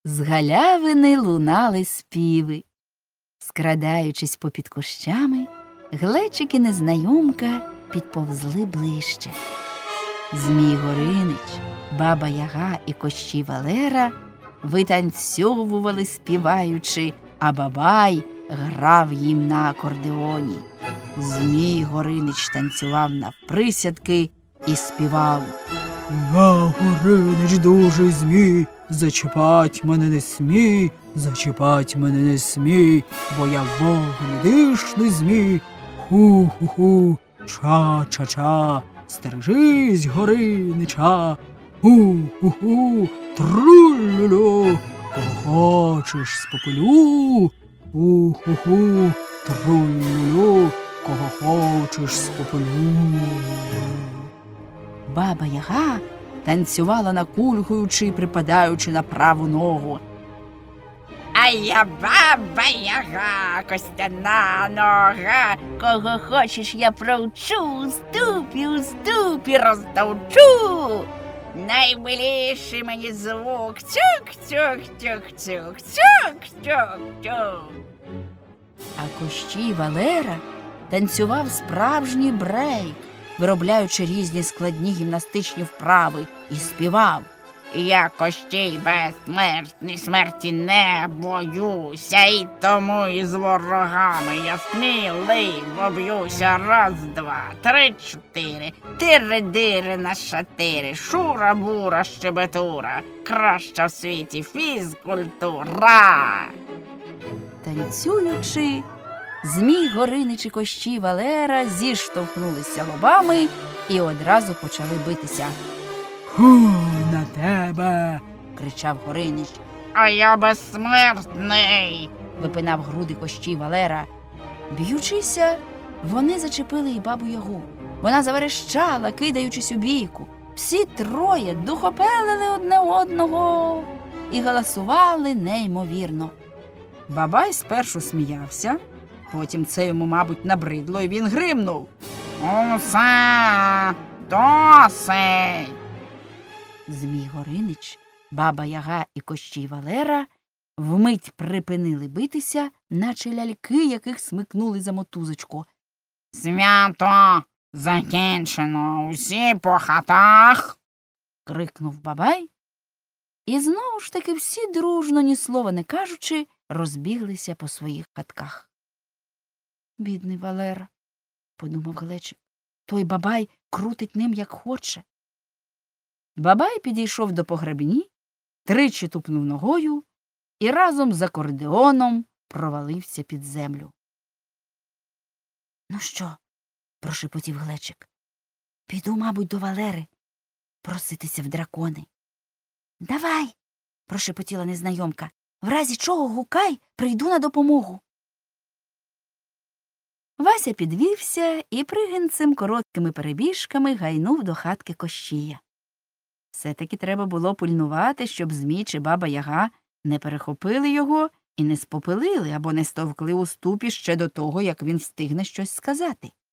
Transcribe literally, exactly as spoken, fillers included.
З галявини лунали співи. Скрадаючись попід кущами, Глечик і незнайомка підповзли ближче. Змій Горинич, Баба Яга і Кощій Валера витанцьовували співаючи, а Бабай грав їм на акордеоні. Змій Горинич танцював навприсядки і співав: «Я, Горинич, дуже змій, зачіпать мене не смій, зачіпать мене не смій, бо я вогнедишний змій. Ху-ху-ху, ча-ча-ча, стережись, Горинича. Ху-ху-ху, тру-лю-лю, кого хочеш спопелю. Ху-ху-ху, тру-лю-лю, кого хочеш спопелю». Баба Яга танцювала накульгуючи і припадаючи на праву ногу. А я Баба Яга, костяна нога, кого хочеш я провчу, у ступі, у ступі розтовчу. Наймиліший мені звук, цюк-цюк-цюк-цюк-цюк-цюк-цюк. А Кощій Валера танцював справжній брейк, виробляючи різні складні гімнастичні вправи, і співав: Я Кощій безсмертний, смерті не боюся, і тому із ворогами я сміливо б'юся. Раз, два, три, чотири, тири-дири на шатири, шура-бура, щебетура, краща в світі фізкультура. Танцюючи, Змій Горинич і Кощій Валера зіштовхнулися лобами і одразу почали битися. «Ху, на тебе!» – кричав Горинич. А я безсмертний. Випинав груди Кощій Валера. Б'ючися, вони зачепили і Бабу Ягу. Вона заверещала, кидаючись у бійку. Всі троє духопелили одне одного і галасували неймовірно. Бабай спершу сміявся, потім це йому, мабуть, набридло, і він гримнув: Усе, досить. Змій Горинич, Баба Яга і Кощій Валера вмить припинили битися, наче ляльки, яких смикнули за мотузочку. Свято закінчено, усі по хатах. Крикнув Бабай, і знову ж таки всі дружно, ні слова не кажучи, розбіглися по своїх хатках. Бідний Валера, подумав Глечик, той Бабай крутить ним як хоче. Бабай підійшов до погребні, тричі тупнув ногою і разом з акордеоном провалився під землю. «Ну що?» – прошепотів Глечик. «Піду, мабуть, до Валери проситися в дракони». «Давай!» – прошепотіла незнайомка. «В разі чого гукай, прийду на допомогу». Вася підвівся і пригінцем короткими перебіжками гайнув до хатки Кощія. Все-таки треба було пильнувати, щоб Змій чи Баба Яга не перехопили його і не спопилили або не стовкли у ступі ще до того, як він встигне щось сказати.